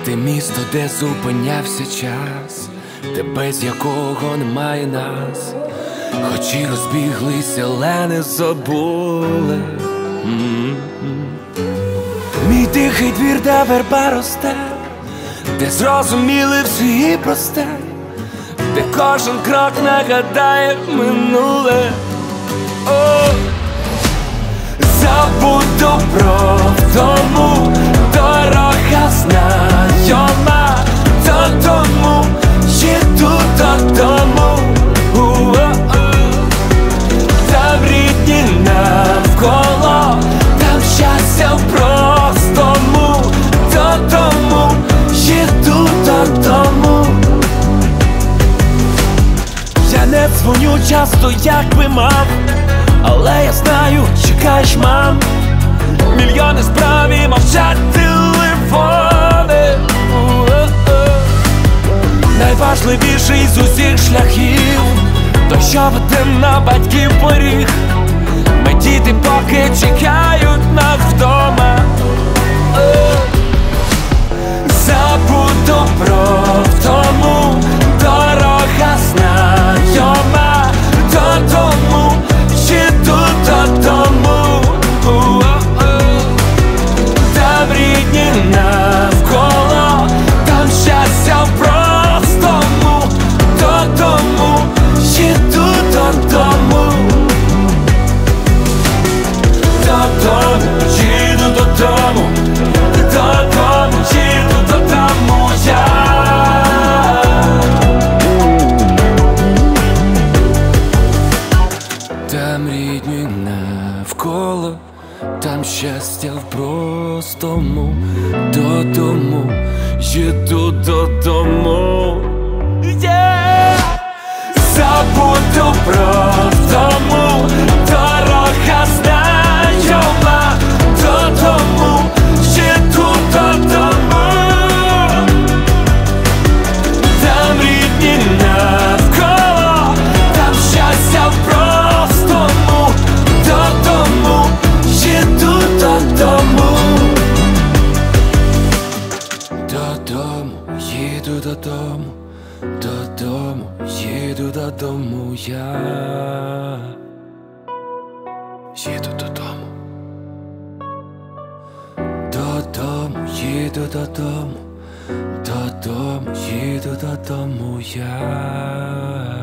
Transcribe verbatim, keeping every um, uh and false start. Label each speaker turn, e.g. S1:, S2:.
S1: Ти місто, де зупинявся час, де без якого немає нас, хоч і розбіглися, але не забули. mm-hmm. Мій тихий двір, де верба росте, де зрозуміли в свій просте, де кожен крок нагадає минуле. О! Забуду про втому, дорога знайома, додому, їду додому. Там рідні навколо, там щастя в простому, додому, їду додому. Я не дзвоню часто, як би мав, але я знаю, чекаєш, мам. Мільйони справ і мовчать телефони. Найважливіший з усіх шляхів той, що веде на батьків поріг. Ми діти, поки чекають нас вдома. Забуду про втому, дорога знайома, додому, їду додому. Там рідні навколо, там щастя в простому, додому, їду додому. Додому, їду додому, додому, їду додому я. Там рідні навколо, там щастя в простому, додому, їду додому. Yeah! Забуду про втому, дорога знайома, додому, їду додому. Там рідні навколо, там щастя в простому, додому, їду додому. Додому, їду додому, додому, їду додому я. Їду додому. Додому, їду додому, додому, їду додому я.